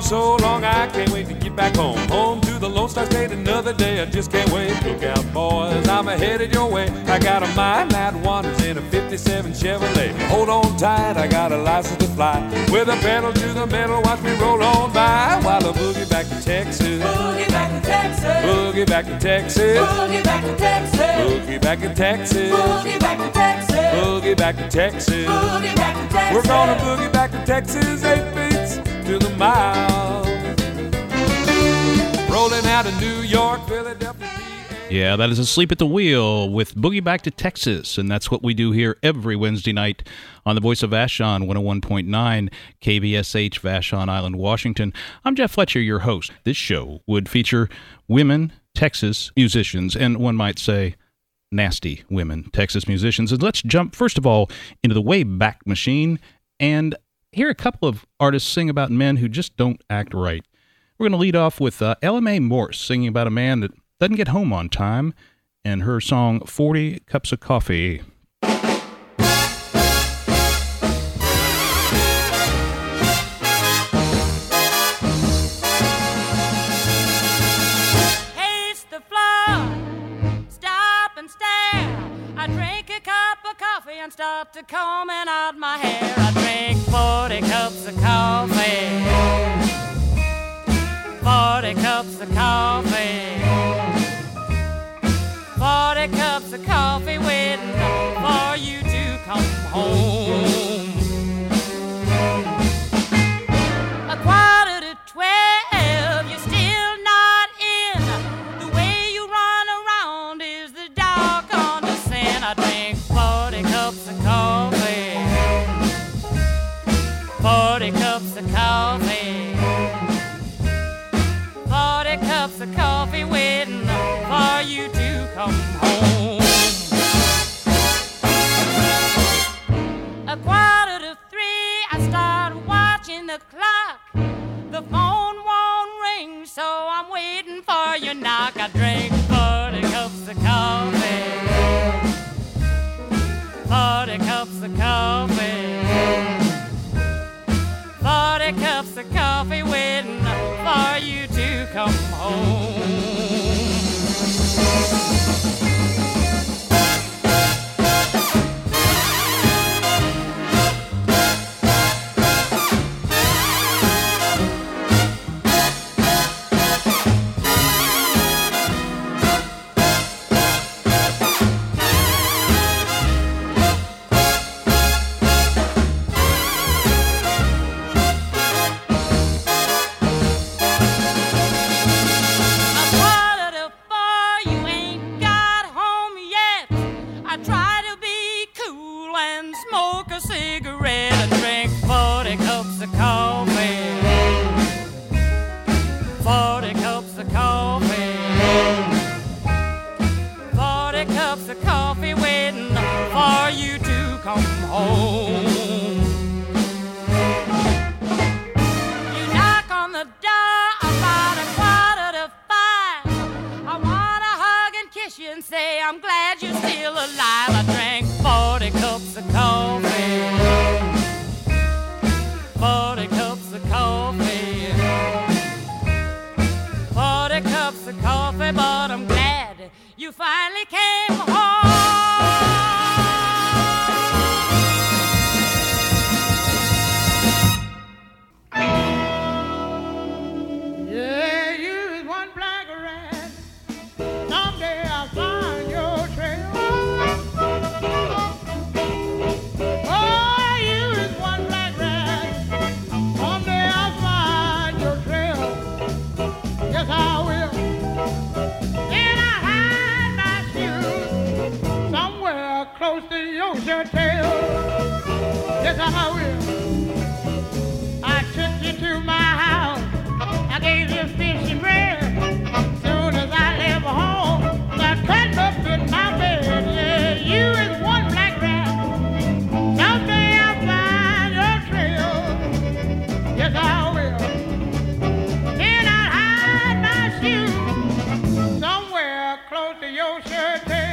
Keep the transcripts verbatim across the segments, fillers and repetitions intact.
so long, I can't wait to get back home. Home to the Lone Star State, another day, I just can't wait. Look out, boys, I'm headed your way. I got a mind that wanders in a fifty-seven Chevrolet. Hold on tight, I got a license to fly. With a pedal to the metal, watch me roll on by. While I boogie back to Texas. Boogie back to Texas. Boogie back to Texas. Boogie back to Texas. Boogie back to Texas. Boogie back to Texas. Boogie back to Texas. Boogie back to Texas. We're gonna boogie back to Texas, eight beats to the mile. Rolling out of New York, Philadelphia. Yeah, that is Asleep at the Wheel with Boogie Back to Texas, and that's what we do here every Wednesday night on the Voice of Vashon, one oh one point nine K B S H, Vashon Island, Washington. I'm Jeff Fletcher, your host. This show would feature women Texas musicians, and one might say nasty women Texas musicians. And let's jump, first of all, into the Wayback Machine and hear a couple of artists sing about men who just don't act right. We're going to lead off with uh, Ella Mae Morse singing about a man that doesn't get home on time, and her song forty cups of Coffee. Pace the floor, stop and stare. I drink a cup of coffee and start to combing out my hair. I drink forty cups of coffee, forty cups of coffee. Forty cups of coffee waiting for you to come home. A quarter to twelve, you're still not in. The way you run around is the dark on the sin. I drink forty cups of coffee, forty cups of coffee, forty cups of coffee waiting for you to come home. A quarter to three, I start watching the clock. The phone won't ring, so I'm waiting for your knock. I drink forty cups of coffee, forty cups of coffee, forty cups of coffee waiting for you to come home.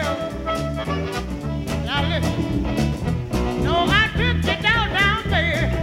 Now listen, no, I took you downtown there.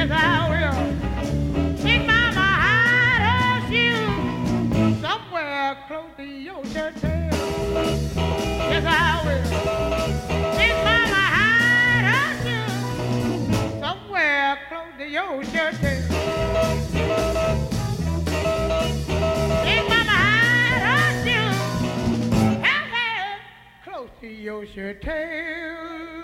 Yes, I will. Big Mama hide her shoes somewhere close to your church tail. Yes, I will. Big Mama hide her shoes somewhere close to your church tail. Big Mama hide her shoes, have her close to your shirt tail.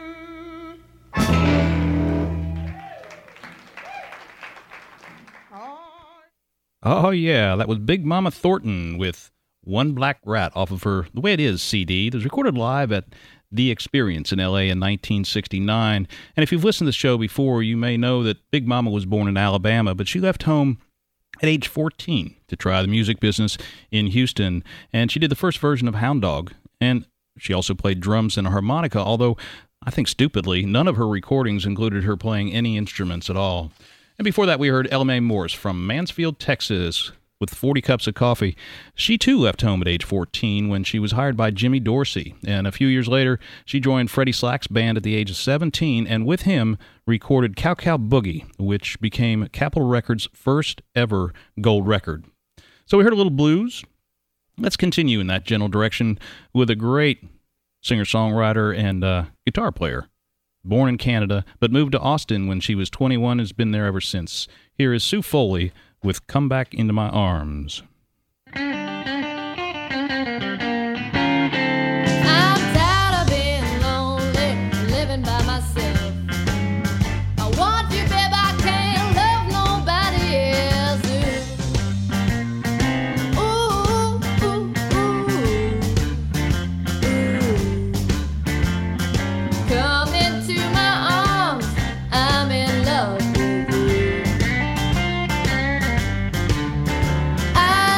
Oh, yeah, that was Big Mama Thornton with One Black Rat off of her The Way It Is C D. It was recorded live at The Experience in L A in nineteen sixty-nine. And if you've listened to the show before, you may know that Big Mama was born in Alabama, but she left home at age fourteen to try the music business in Houston. And she did the first version of Hound Dog. And she also played drums and a harmonica, although I think stupidly, none of her recordings included her playing any instruments at all. And before that, we heard Ella Mae Morse from Mansfield, Texas, with forty cups of coffee. She, too, left home at age fourteen when she was hired by Jimmy Dorsey. And a few years later, she joined Freddie Slack's band at the age of seventeen, and with him recorded Cow Cow Boogie, which became Capitol Records' first ever gold record. So we heard a little blues. Let's continue in that general direction with a great singer-songwriter and uh, guitar player. Born in Canada, but moved to Austin when she was twenty-one, has been there ever since. Here is Sue Foley with Come Back Into My Arms. I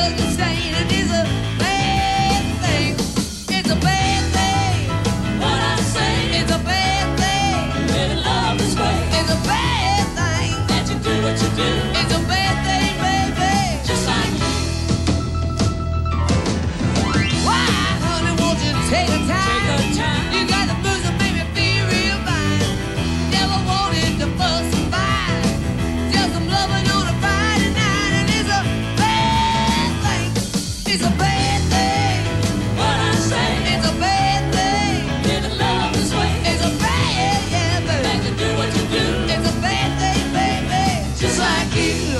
was a stain, and it's a bad thing. It's a bad thing. What I say, it's a bad thing. Living love this way, it's a bad thing. That you do what you do, it's a bad thing, baby. Just like you. Why, honey, won't you take a time? Take a time. You got the blues that make me feel real fine. Never wanted to fuss and fight. Just some loving on a Friday night, and it's a bad thing. It's a bad thing. What I say, it's a bad thing. Living love this way, it's a bad, yeah, baby. That you do what you do, it's a bad thing, baby. Just like you.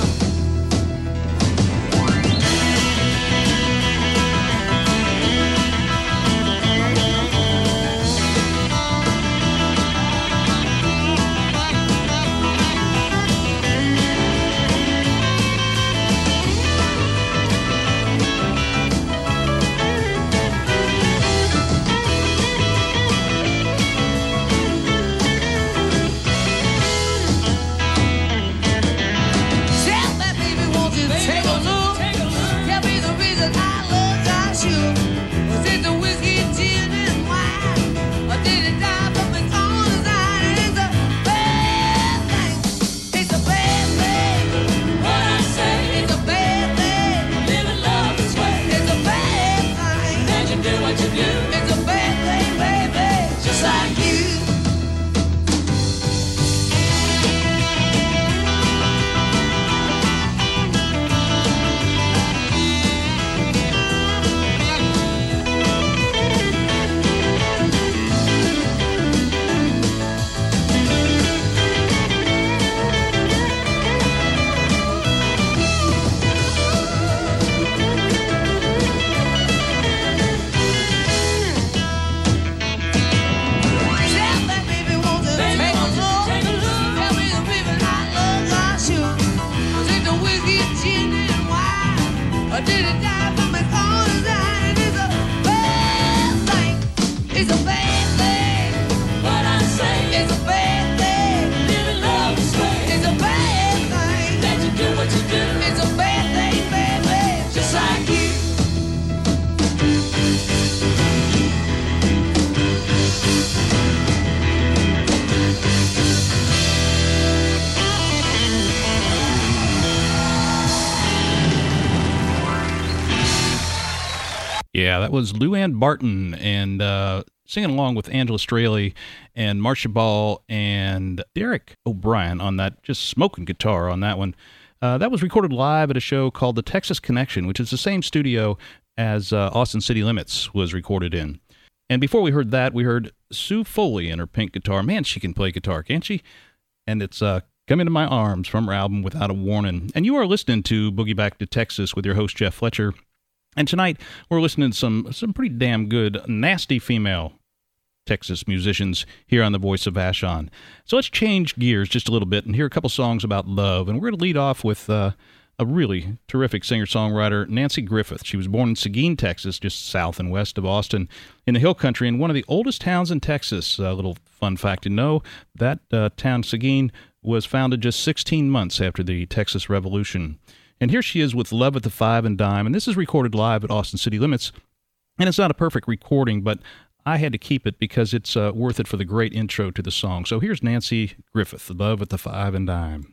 Tell that baby, won't you take a look? Tell me the reason I love our shoe. Was it the whiskey, gin, and wine? Or did it die from its own design? And it's a bad thing. It's a bad thing. What I say, it's a bad thing. Living love this way, it's a bad thing. That you do what you do, it's a bad thing, baby. Just like you. Tell that baby, won't you take a look? Tell me the reason I love our shoe. Was it the whiskey, gin, and wine? Or did it die from its own design? And it's a bad thing. It's a bad thing. What I say, it's a bad thing. Living love this way, it's a bad thing. That you do what you do, it's a bad thing, baby. Just like you. Yeah, that was Luann Barton and uh, singing along with Angela Straley and Marcia Ball and Derek O'Brien on that, just smoking guitar on that one. Uh, that was recorded live at a show called The Texas Connection, which is the same studio as uh, Austin City Limits was recorded in. And before we heard that, we heard Sue Foley and her pink guitar. Man, she can play guitar, can't she? And it's uh, Come Into My Arms from her album Without a Warning. And you are listening to Boogie Back to Texas with your host, Jeff Fletcher. And tonight, we're listening to some, some pretty damn good, nasty female Texas musicians here on The Voice of Vashon. So let's change gears just a little bit and hear a couple songs about love. And we're going to lead off with uh, a really terrific singer-songwriter, Nancy Griffith. She was born in Seguin, Texas, just south and west of Austin, in the Hill Country, in one of the oldest towns in Texas. A little fun fact to know, that uh, town, Seguin, was founded just sixteen months after the Texas Revolution. And here she is with Love at the Five and Dime, and this is recorded live at Austin City Limits. And it's not a perfect recording, but I had to keep it because it's uh, worth it for the great intro to the song. So here's Nancy Griffith, Love at the Five and Dime.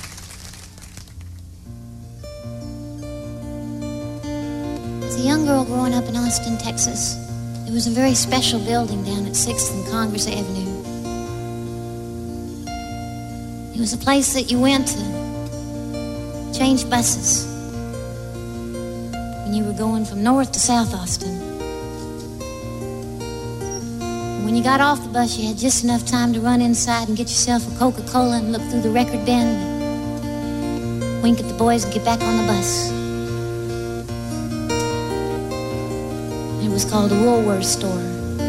As a young girl growing up in Austin, Texas, there was a very special building down at sixth and Congress Avenue. It was a place that you went to change buses when you were going from North to South Austin. And when you got off the bus, you had just enough time to run inside and get yourself a Coca-Cola and look through the record bin and wink at the boys and get back on the bus. It was called a Woolworth store.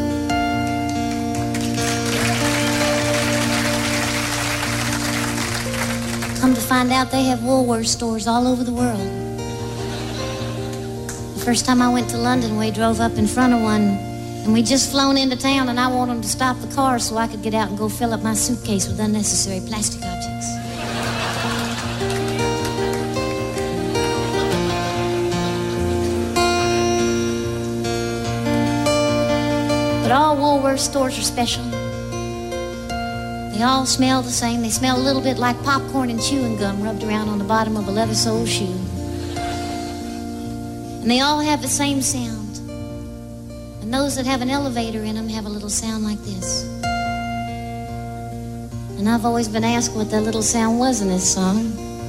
Come to find out, they have Woolworth stores all over the world. The first time I went to London, we drove up in front of one, and we'd just flown into town, and I wanted them to stop the car so I could get out and go fill up my suitcase with unnecessary plastic objects. Woolworth stores are special. They all smell the same. They smell a little bit like popcorn and chewing gum rubbed around on the bottom of a leather-soled shoe. And they all have the same sound. And those that have an elevator in them have a little sound like this. And I've always been asked what that little sound was in this song.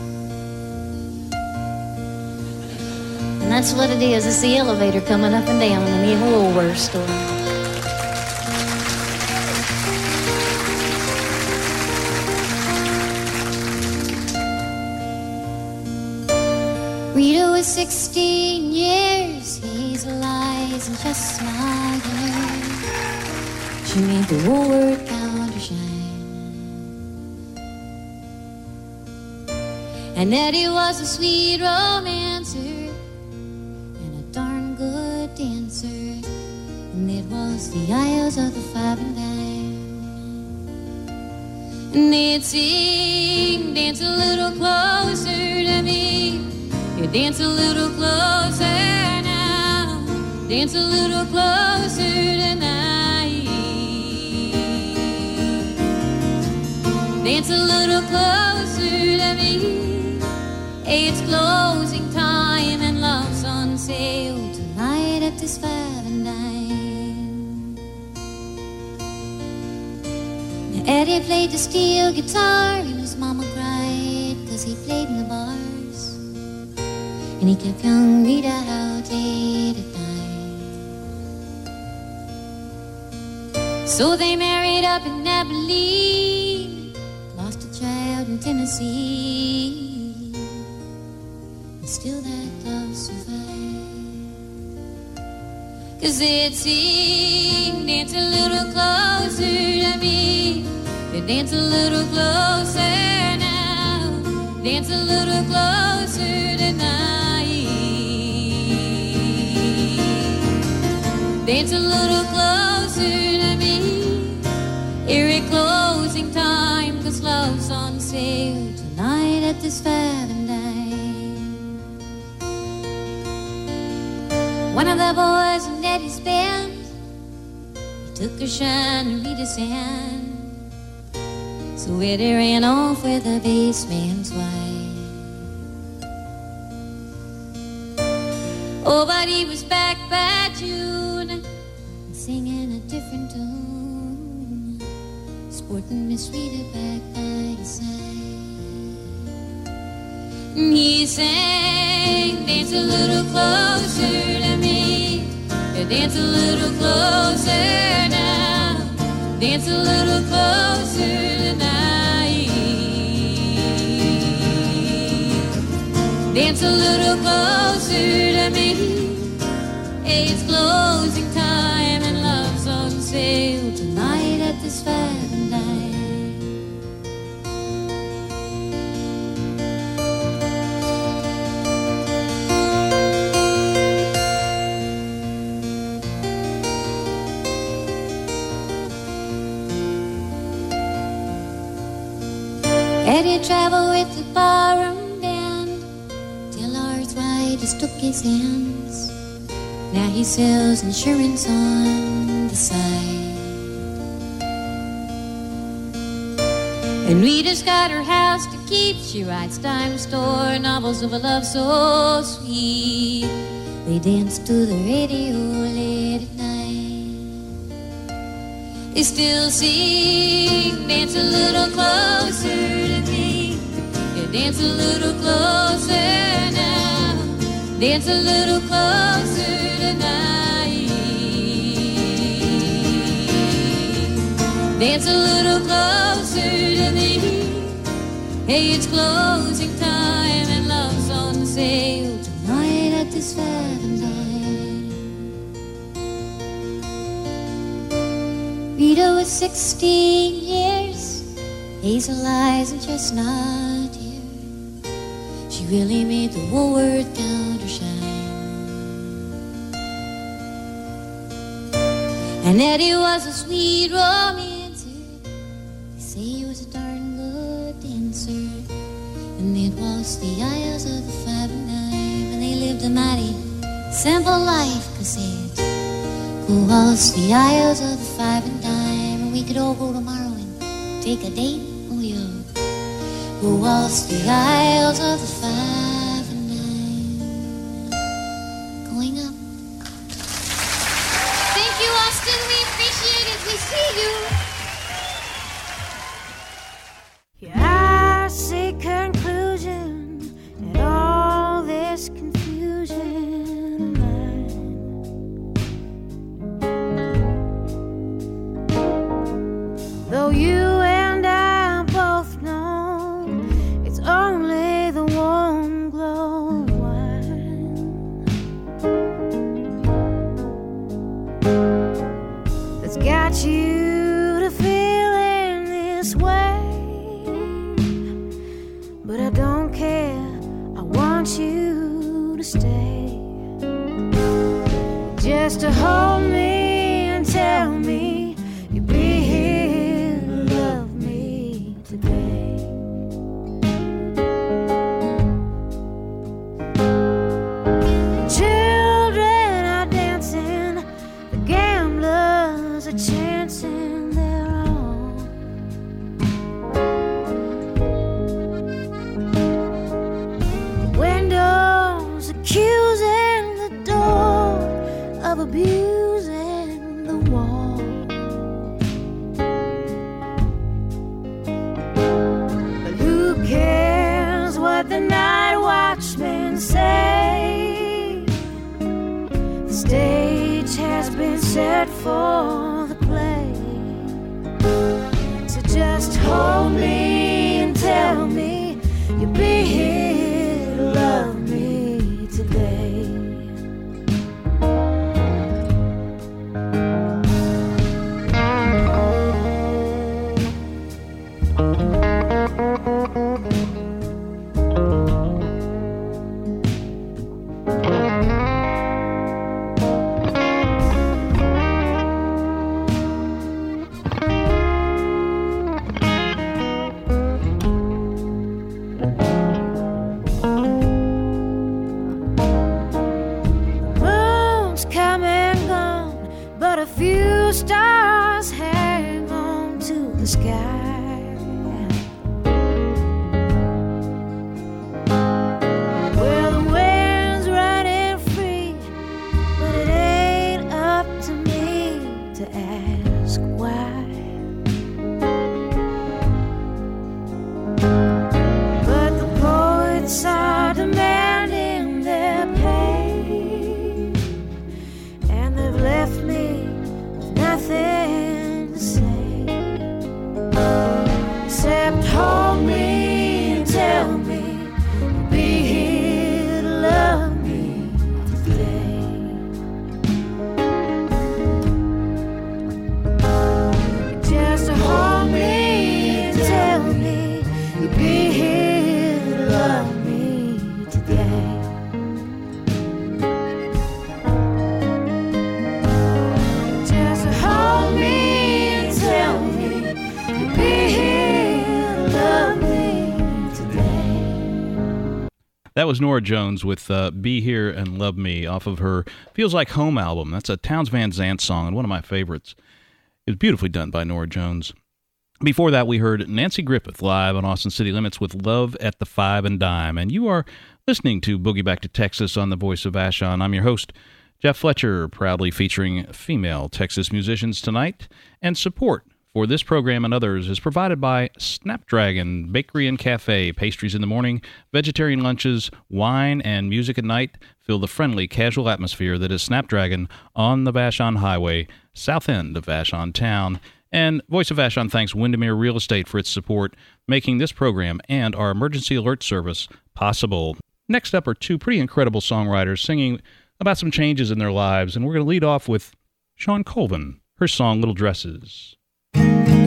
And that's what it is. It's the elevator coming up and down in the Woolworth store. Rita was sixteen years, hazel eyes and chestnut hair. She made the Woolworth counter shine. And Eddie was a sweet romancer and a darn good dancer. And it was the aisles of the five and dime. And they'd sing, dance a little closer to me. You dance a little closer now. Dance a little closer tonight. Dance a little closer to me. It's closing time and love's on sale tonight at this five and dime. Now Eddie played the steel guitar and his mama cried 'cause he played in the bars. And he kept young Rita out late at night. So they married up in Abilene, lost a child in Tennessee, and still that love survived. 'Cause they'd sing, dance a little closer to me. They'd dance a little closer now. Dance a little closer tonight. Dance a little closer to me. Here at closing time, 'cause love's on sale tonight at this five and dime. One of the boys in Eddie's band, he took a shine to Rita's hand. So Eddie ran off with the bassman's wife. Oh, but he was back by June, singing a different tune, sporting Miss Rita back by his side. And he sang, dance a little closer to me. Yeah, dance a little closer now. Dance a little closer tonight. Dance a little closer to me. Hey, it's closing time and love's on sale tonight at this five and dime. Eddie traveled with the barroom band till arthritis took his hands. Now he sells insurance on the side. And Rita's got her house to keep. She writes dime store novels of a love so sweet. They dance to the radio late at night. They still sing, dance a little closer to me. Yeah, dance a little closer now. Dance a little closer tonight. Dance a little closer to me. Hey, it's closing time and love's on sale tonight at this five and dime. Rita was sixteen years, hazel eyes and chestnut hair. She really made the Woolworth counter shine. And Eddie was a sweet romancer. They say he was a darn good dancer. And they'd waltz the aisles of the five and dime. And they lived a mighty simple life, 'cause they'd go waltz the aisles of the five and dime, and we could all go tomorrow and take a date. Oh yeah, we'll waltz the aisles of the five and dime, going up. Thank you, Austin. We appreciate it. We see you. Yeah, I see conclusion in all this confusion of mine. Though you and I both know it's only the warm glow of wine that's got you to feeling this way. But I don't care, I want you to stay, just to hold me and tell me you'll be here to love me today. Children are dancing, the gamblers are chancing their own. Windows accusing the door of abusing the wall. But who cares what the night watchmen say? The stage has been set for the play. So just hold me and tell me you'll be here to love me today. Moon's come and gone, but a few stars hang on to the sky. Well, the wind's running free, but it ain't up to me to ask why. But the poets are demanding their pay, and they've left me with nothing to say, except hold me and tell me you'll be here to love me today. Just hold me and tell me you'll be here to love me today. Just hold me and tell me you'll be here to love me today. That was Nora Jones with uh, Be Here and Love Me off of her Feels Like Home album. That's a Townes Van Zandt song and one of my favorites. It was beautifully done by Nora Jones. Before that, we heard Nancy Griffith live on Austin City Limits with Love at the Five and Dime. And you are listening to Boogie Back to Texas on the Voice of Vashon. I'm your host, Jeff Fletcher, proudly featuring female Texas musicians tonight. And support for this program and others is provided by Snapdragon Bakery and Cafe. Pastries in the morning, vegetarian lunches, wine, and music at night fill the friendly, casual atmosphere that is Snapdragon on the Vashon Highway, south end of Vashon Town. And Voice of Vashon thanks Windermere Real Estate for its support, making this program and our emergency alert service possible. Next up are two pretty incredible songwriters singing about some changes in their lives, and we're going to lead off with Shawn Colvin, her song Little Dresses. I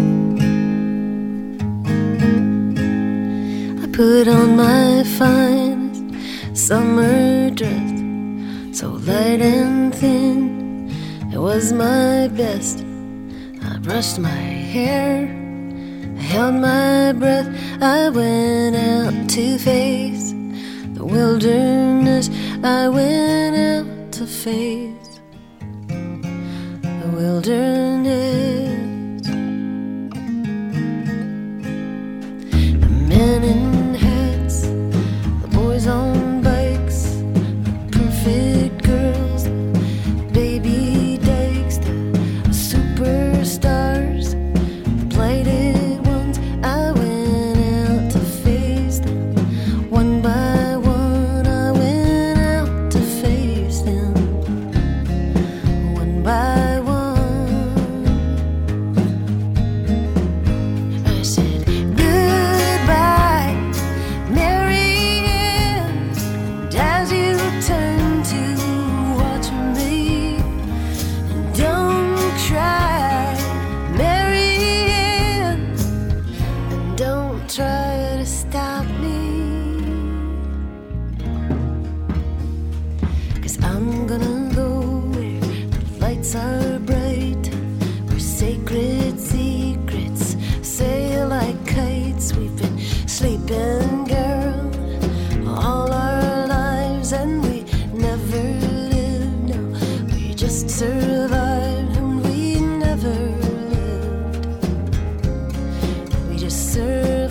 put on my finest summer dress, so light and thin, it was my best. I brushed my hair, I held my breath, I went out to face the wilderness, I went out to face the wilderness. I'm gonna go where the lights are bright, where sacred secrets sail like kites. We've been sleeping, girl, all our lives, and we never lived. No, we just survived, and we never lived. We just survived.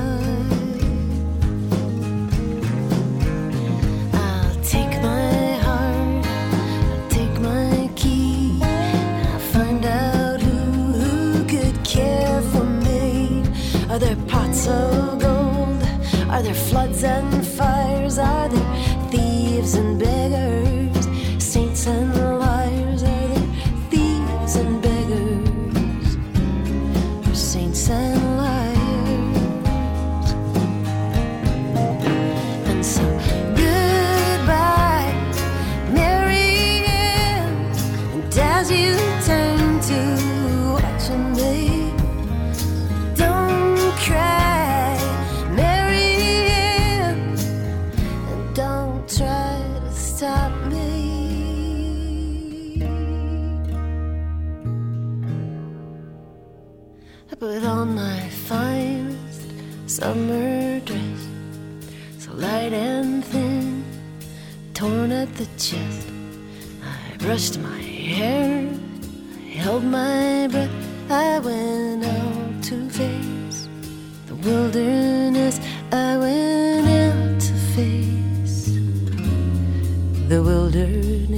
I'll take my heart, I'll take my key, and I'll find out who, who could care for me. Are there pots of gold? Are there floods and fires? Are there thieves and beggars? Saints and liars? Are there thieves and beggars? Or saints and liars? And so goodbye, Mary Ann. And as you turn to watching me, don't cry, Mary Ann, and don't try to stop me. I put on my finest summer dress, so light and thin, torn at the chest. I brushed my hair, I held my breath. I went out to face the wilderness. I went out to face the wilderness.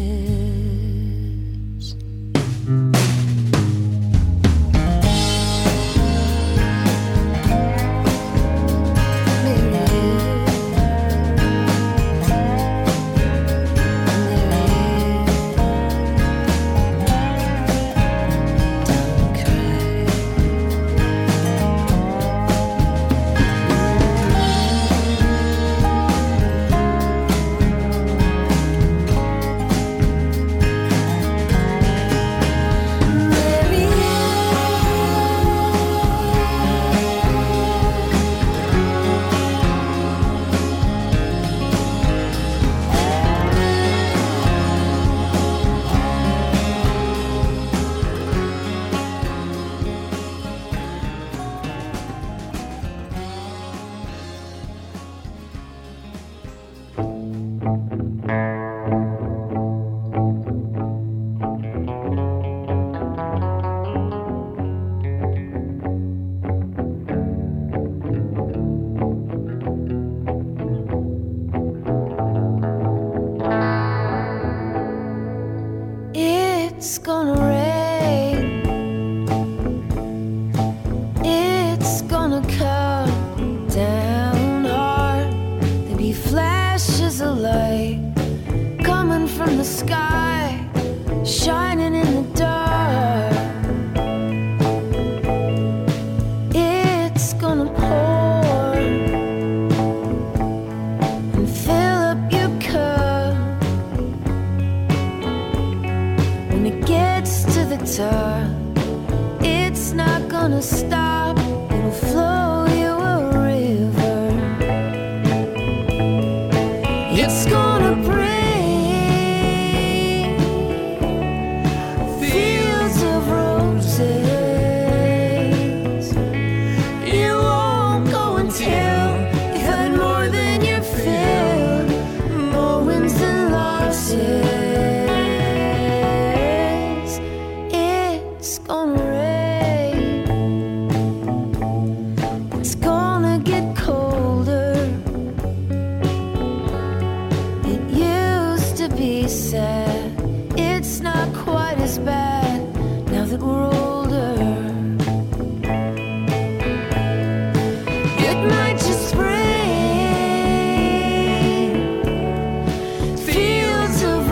It's gonna rain, it's gonna come down hard. There'll be flashes of light coming from the sky, shining in the dark. It's gonna pour and fill up your cup. When it gets to the top, it's not gonna stop. It'll flow you a river. It's gonna bring fields of roses. You won't go until you've had more than your fill, more wins than losses. It's gonna rain, it's gonna get colder. It used to be sad, it's not quite as bad now that we're older. It might just rain fields of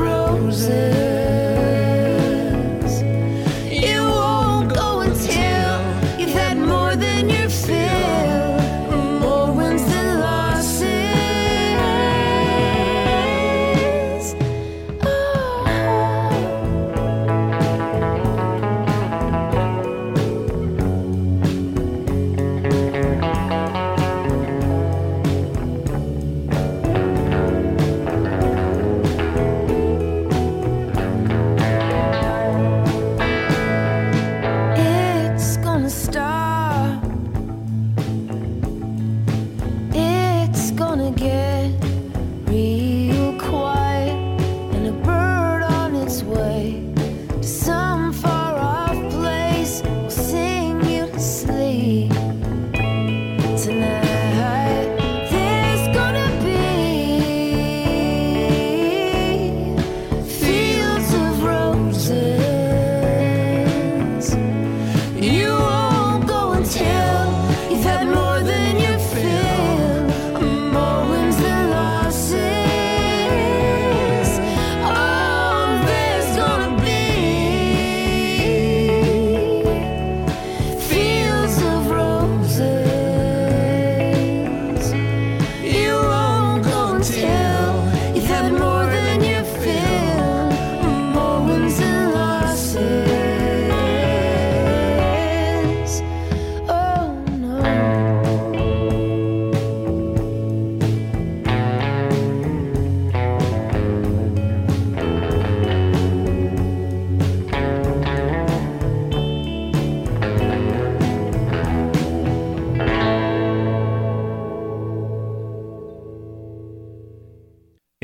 roses. You won't go until you've had more than your fill, more wins than losses. Oh.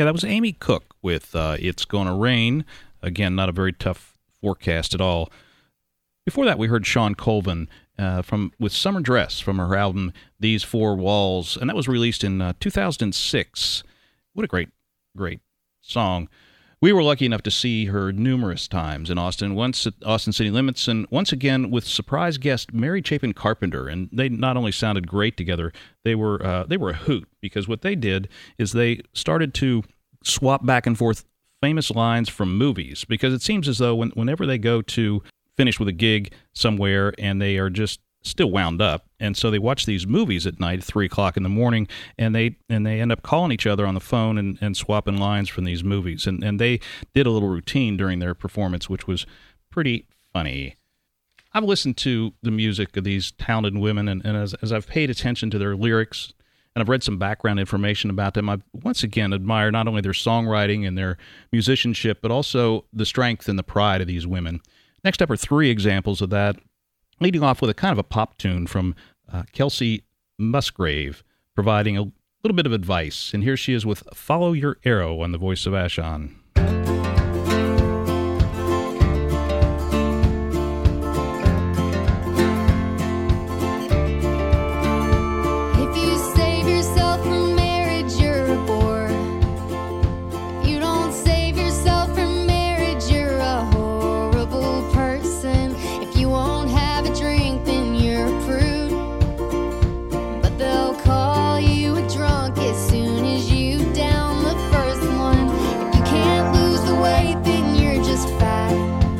Yeah, that was Amy Cook with uh, It's Gonna Rain. Again, not a very tough forecast at all. Before that, we heard Shawn Colvin uh, from with Summer Dress from her album These Four Walls, and that was released in uh, two thousand six. What a great, great song. We were lucky enough to see her numerous times in Austin, once at Austin City Limits, and once again with surprise guest Mary Chapin Carpenter. And they not only sounded great together, they were uh, they were a hoot, because what they did is they started to swap back and forth famous lines from movies, because it seems as though when, whenever they go to finish with a gig somewhere and they are just still wound up, and so they watch these movies at night at three o'clock in the morning, and they and they end up calling each other on the phone and, and swapping lines from these movies, and and they did a little routine during their performance, which was pretty funny. I've listened to the music of these talented women, and, and as, as I've paid attention to their lyrics, and I've read some background information about them, I've once again admired not only their songwriting and their musicianship, but also the strength and the pride of these women. Next up are three examples of that, leading off with a kind of a pop tune from uh, Kelsey Musgrave, providing a little bit of advice. And here she is with Follow Your Arrow on the Voice of Vashon. If you save yourself from marriage, you're a bore. If you don't save yourself from marriage, you're a horrible person. If you won't have a drink, then you're a prude. But they'll call you a drunk as soon as you down the first one. If you can't lose the weight, then you're just fat.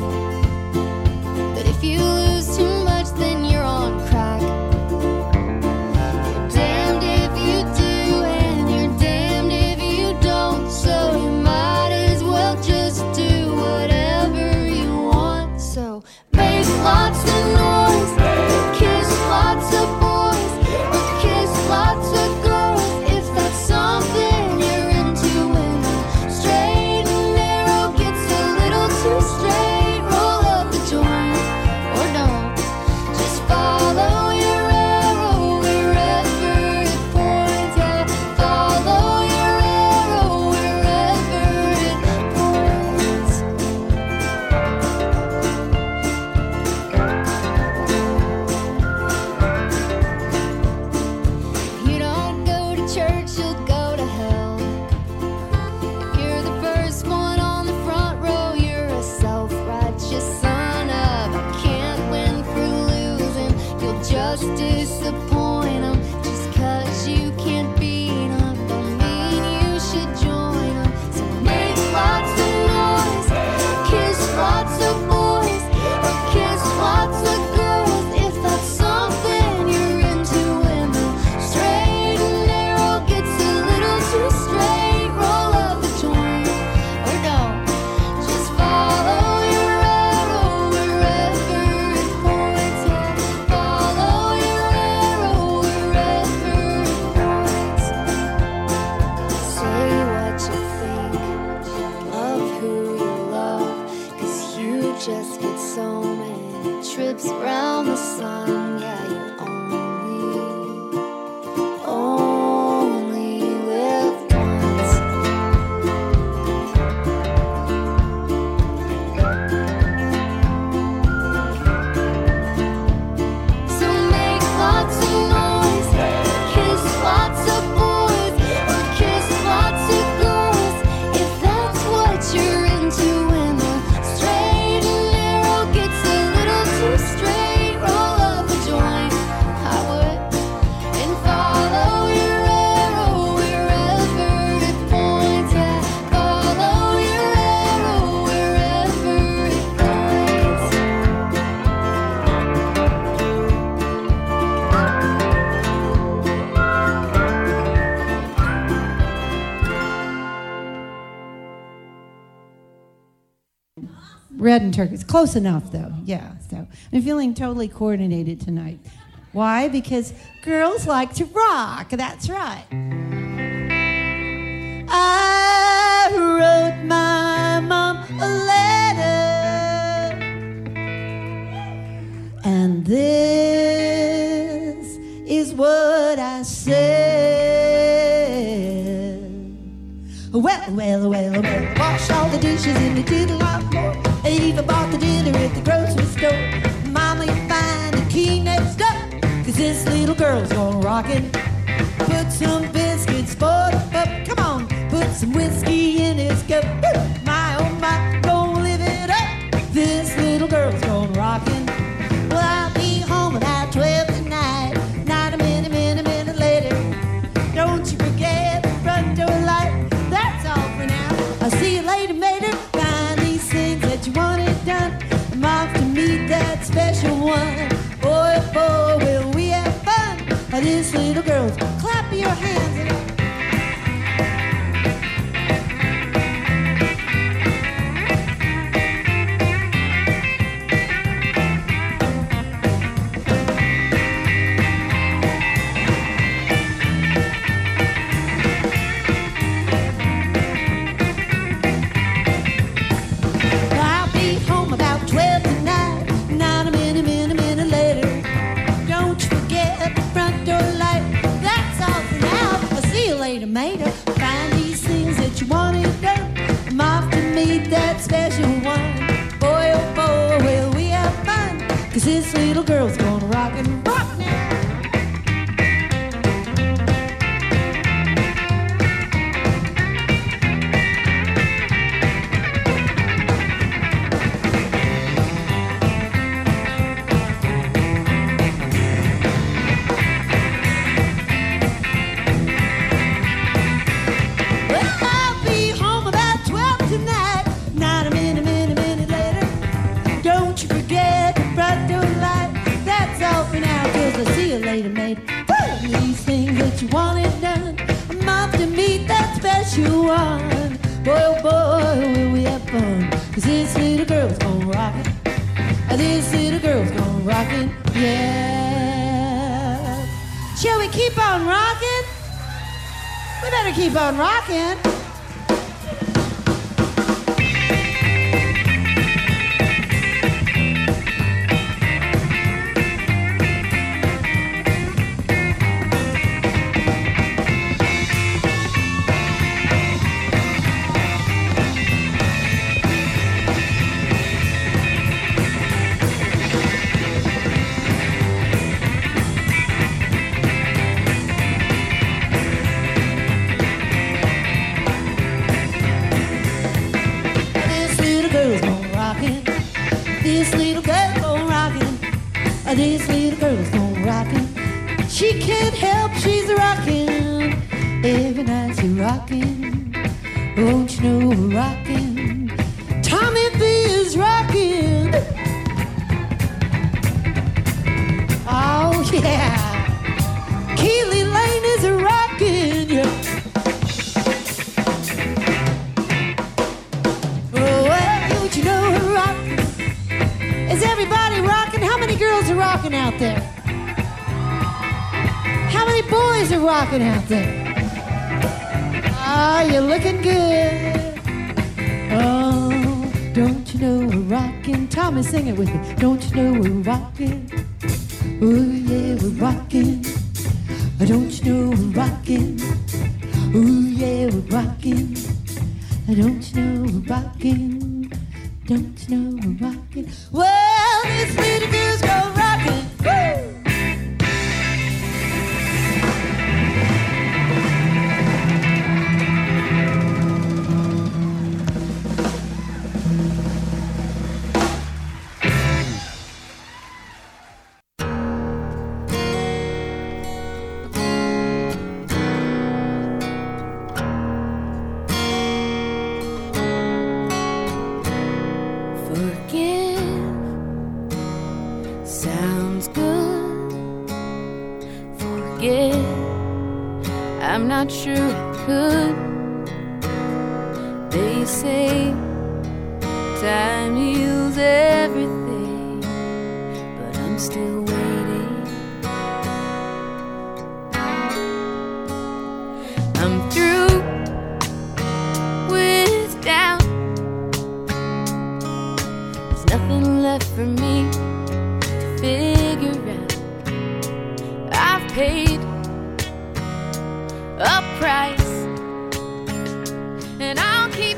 But if you lose too much, then you're on crack. You're damned if you do, and you're damned if you don't. So you might as well just do whatever you want. So make lots of noise, kiss lots of boys, or kiss lots of girls, if that's something you're into. When the straight and narrow gets a little too straight, roll up the joint, or don't. Just follow your arrow wherever it points. Yeah, follow your arrow wherever it points. If you don't go to church, you'll go to hell. If you're the first one on the front row, you're a self-righteous son of a can't win for losing. You'll just disappoint 'em. Just 'cause you can't beat 'em don't mean you should join 'em. So make lots of noise, kiss lots of boys, or kiss lots of girls, if that's something you're into. When the straight and narrow gets a little too straight, roll up the joint, or don't. Just follow your arrow wherever it points. Yeah, follow your arrow wherever it points. Say what you think, love who you love, 'cause you just get so many trips around the sun. Yeah, you only, only live once. So make lots of noise, kiss lots of boys, or kiss lots of girls, if that's what you're into. When the straight and narrow gets a little too straight, roll up a joint, I would, and follow your arrow wherever it points. Yeah, follow your arrow wherever it points. Red and turkey. It's close enough, though. Yeah. So I'm feeling totally coordinated tonight. Why? Because girls like to rock. That's right. I wrote my mom a letter, and this is what I said. Well, well, well. Wash all the dishes and they did a lot more. They even bought the dinner at the grocery store. Mama, you find the key next up, 'cause this little girl's gonna rockin'. Put some biscuits for the pup. Come on, put some whiskey in his cup. Woo! My, oh my, gonna live it up. This little girl's gonna rockin'. Well, I'll be home about twelve tonight. Not a minute, minute, minute later. Don't you forget the front door light. That's all for now. I'll see you later, mater. Find these things that you wanted done. I'm off to meet that special one. Boy, oh boy, will we have fun. This little girl's clap your hands and I'll be home about twelve tonight. Not a minute, minute, minute later. Don't you forget the front door light. That's all for now. I'll see you later, mater. Find these things that you wanted done. I'm off to meet that special one. Boy, oh boy, will we have fun. 'Cause this little girl's gonna rock and rock now. Well, I'll be home about twelve tonight. Not a minute, minute, minute later. Don't you forget the front door light. That's all for now, 'cause I'll see you later, mate. Woo! These things that you wanted done. I'm off to meet that special one. Boy, oh boy, will we have fun. 'Cause this little girl's gonna rock it. This little girl's gonna rock it, yeah. Shall we keep on rocking? We better keep on rocking. This little girl's gonna rockin'. This little girl gonna rockin'. This little girl's gonna rockin'. She can't help, she's rockin'. Every night she's rockin'. Don't you know we're rockin'? Tommy B is rockin'. Oh yeah. Keely Lane is rockin'. Yeah. Oh, well, don't you know we're rockin'? Is everybody rockin'? How many girls are rockin' out there? How many boys are rockin' out there? Ah, you're looking good. Oh, don't you know we're rockin'? Tommy, sing it with me. Don't you know we're rockin'? Oh, yeah, we're rockin'. Don't you know we're rockin'? Oh, yeah, we're rockin'. Don't you know we're rockin'? Don't you know we're rockin'? Well, this little girl's go rockin'. Woo! Forgive sounds good. Forget, I'm not sure I could. They say time heals everything, but I'm still waiting. I'm through with doubt. There's nothing left for me to figure out. I've paid a price, and I'll keep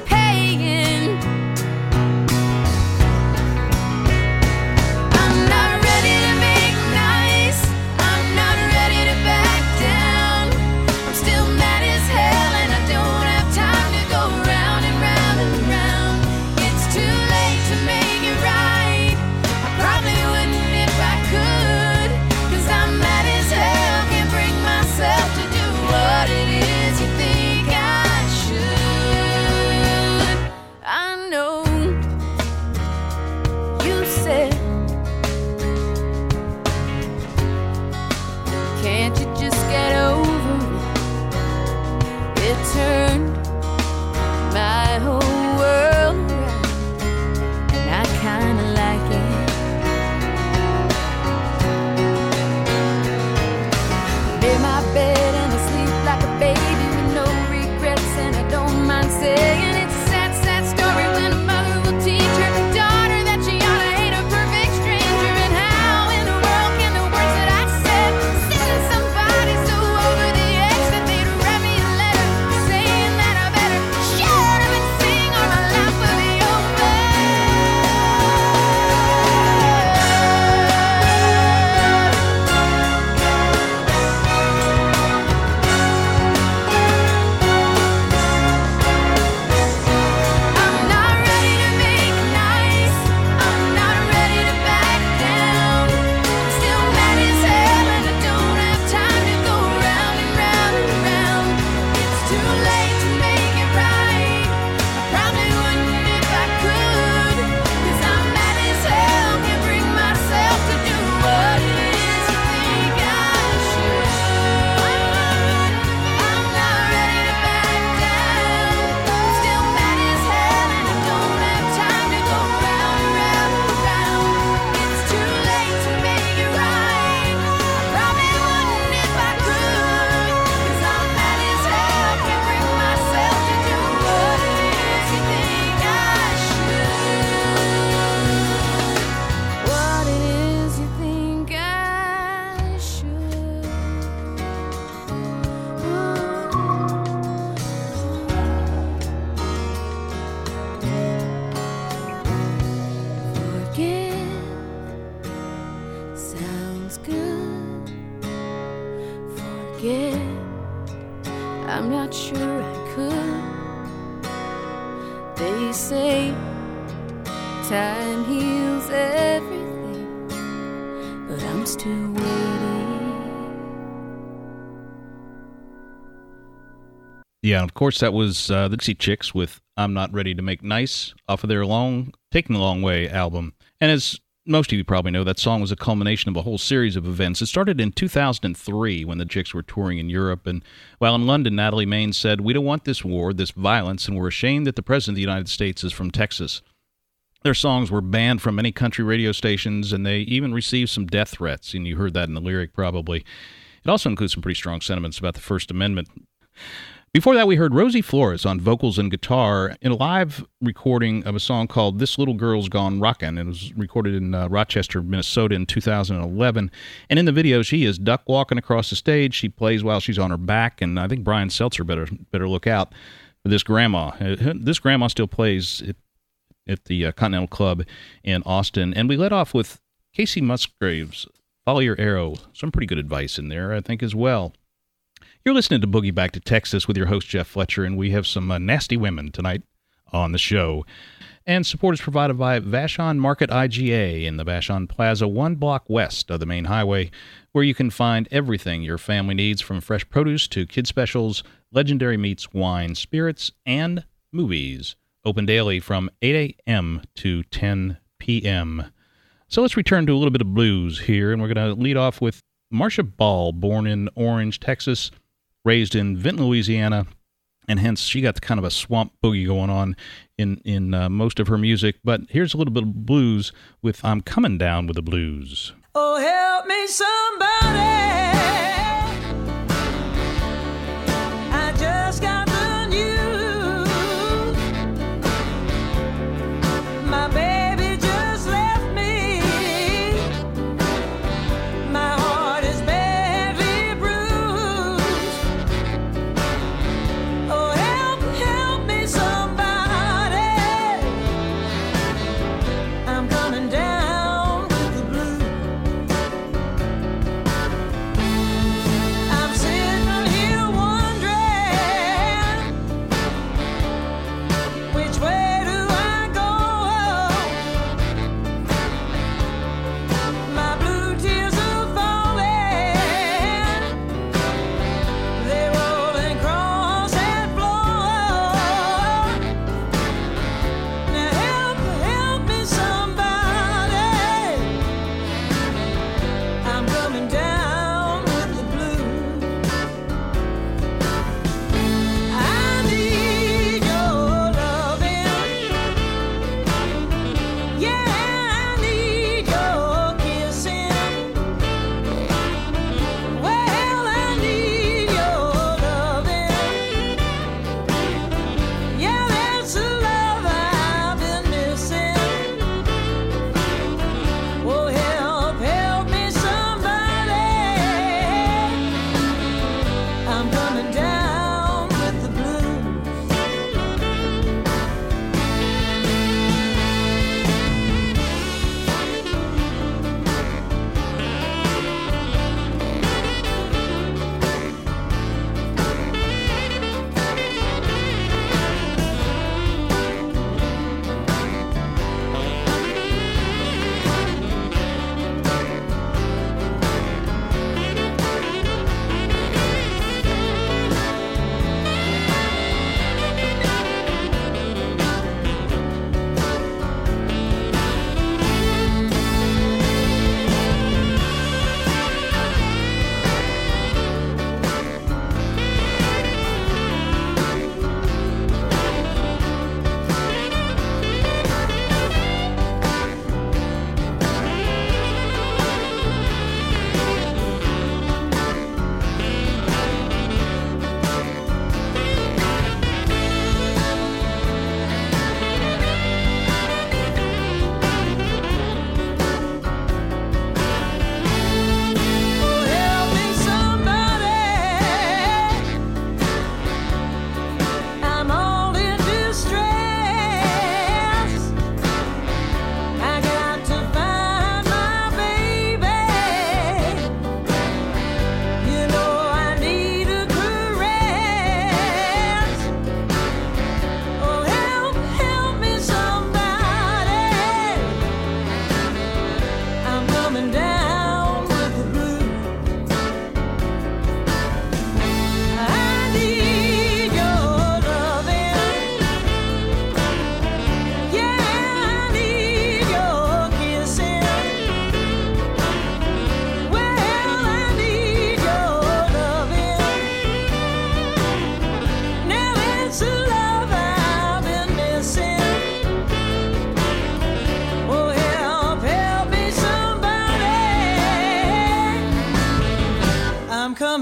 They say time heals everything, but I'm still waiting. Yeah, and of course that was uh, the Dixie Chicks with I'm Not Ready to Make Nice off of their long Taking the Long Way album. And as most of you probably know, that song was a culmination of a whole series of events. It started in two thousand three when the Chicks were touring in Europe. And while in London, Natalie Maines said, "We don't want this war, this violence, and we're ashamed that the President of the United States is from Texas." Their songs were banned from many country radio stations, and they even received some death threats, and you heard that in the lyric probably. It also includes some pretty strong sentiments about the First Amendment. Before that, we heard Rosie Flores on vocals and guitar in a live recording of a song called This Little Girl's Gone Rockin'. It was recorded in uh, Rochester, Minnesota in two thousand eleven. And in the video, she is duck walking across the stage. She plays while she's on her back, and I think Brian Seltzer better better look out for this grandma. Uh, this grandma still plays at, at the uh, Continental Club in Austin. And we led off with Casey Musgraves, Follow Your Arrow. Some pretty good advice in there, I think, as well. You're listening to Boogie Back to Texas with your host, Jeff Fletcher, and we have some uh, nasty women tonight on the show. And support is provided by Vashon Market I G A in the Vashon Plaza, one block west of the main highway, where you can find everything your family needs, from fresh produce to kid specials, legendary meats, wine, spirits, and movies. Open daily from eight a.m. to ten p.m. So let's return to a little bit of blues here, and we're going to lead off with Marcia Ball, born in Orange, Texas, raised in Vinton, Louisiana, and hence she got the kind of a swamp boogie going on in, in uh, most of her music. But here's a little bit of blues with I'm Coming Down with the Blues. Oh, help me somebody. I just got the news. My baby just left me. My heart is badly bruised. Oh, help, help me somebody. I'm coming down with the blues.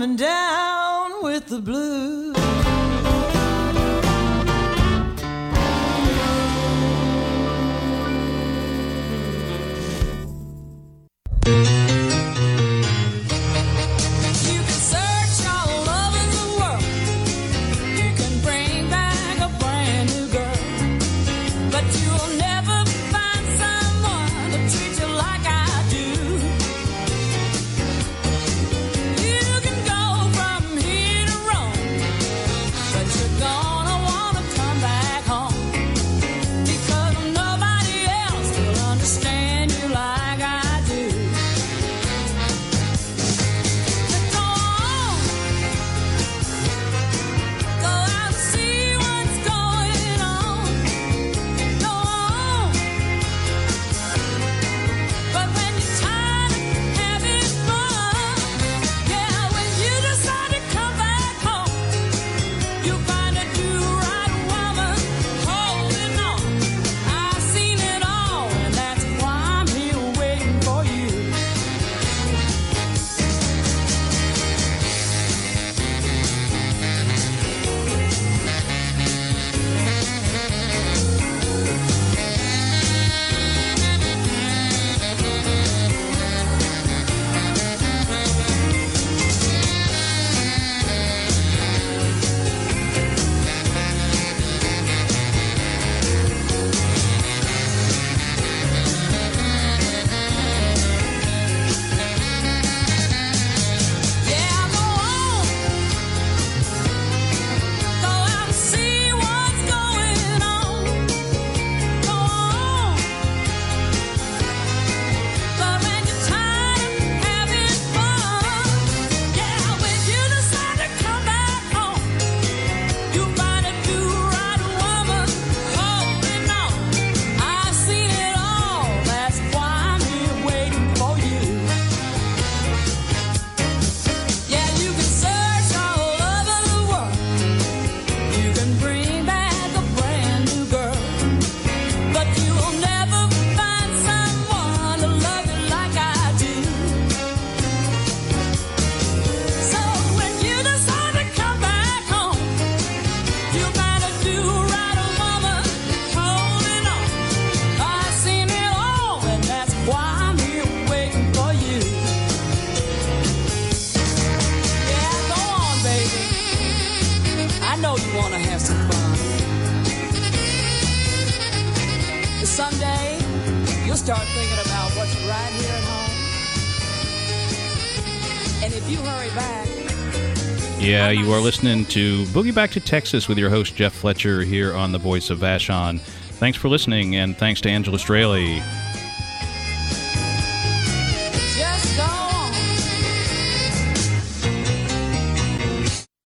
coming down with the blues. Someday, you'll start thinking about what's right here at home. And if you hurry back... Yeah, you are listening to Boogie Back to Texas with your host, Jeff Fletcher, here on The Voice of Vashon. Thanks for listening, and thanks to Angela Straley.